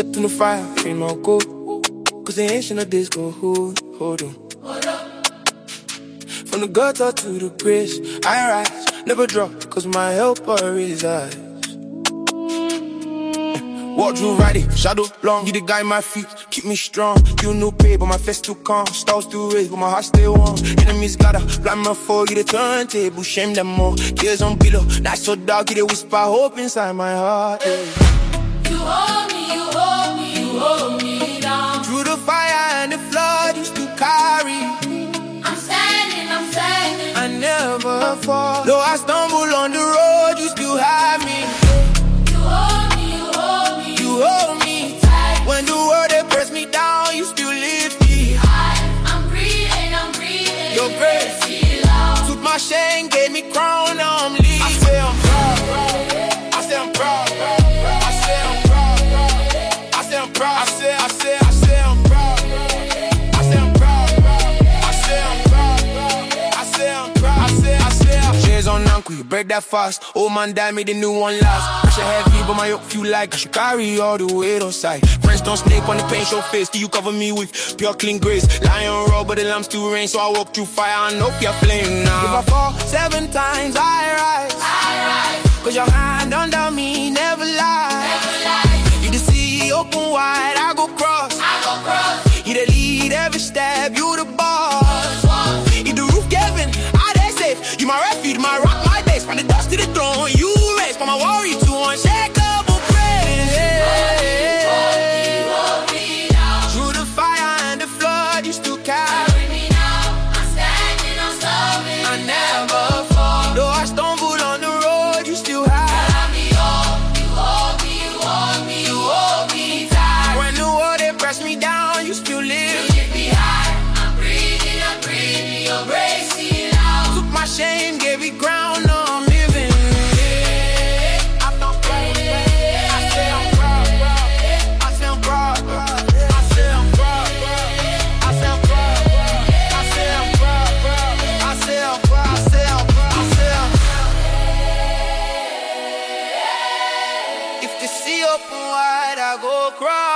Step in the fire, free my gold. Cause they ain't no disco, hold on. From the gutter to the grace, I rise, never drop, cause my helper resides. Walk through Roddy, shadow long, you the guy in my feet, keep me strong. You no pay, but my face still calm. Stars still raise, but my heart still warm. Enemies gotta blind my foe, get a turntable, shame them more. Tears on pillow, night so dark, get a whisper hope inside my heart. Yeah. You hold me, you hold me, you hold me down. Through the fire and the flood, you still carry. I'm standing, I never fall. Though I stumble on the road, you still have me. You hold me, you hold me, You hold me tight. When the world they press me down, you still lift me high. I'm breathing. Your grace took my shame, gave me crown, now I'm leaving. I say I'm proud, I say I'm proud, I say I'm proud, I say I'm proud, I say I'm proud, I say I'm proud, I say I'm proud, I say I'm Shades on ankle, you break that fast. Old man died, made the new one last. Pressure heavy, but my yoke feel like I should carry all the weight on side. Friends don't snake on the paint, show face. Do you cover me with pure clean grace? Lion roar, but the lamb still rain. So I walk through fire and hope you're flame now. If I fall 7 times, I rise. Cause your hand under me never lies. You the sea open wide, I go cross. You the lead every step, you the boss. You the roof, Kevin, I they safe. You my refuge, my rock, my base. From the dust to the throne, you race. From my worry to unshakable praise. Through the fire and the flood, you still carry me now. I'm standing, I'm storming. I never fall. Though I stumble on the road, you still have me. You hold me, you hold me, you hold me tight. When the world they press me down, you still live. You lift me high. I'm breathing, your grace is out. Took my shame, gave me ground, now I'm living. I'm not proud, I say I'm proud, I say I'm proud, I say I'm proud, I say I'm proud, I say I'm proud, I say I'm proud, I say I'm proud, I say I'm proud. If the sea open wide, I go cry.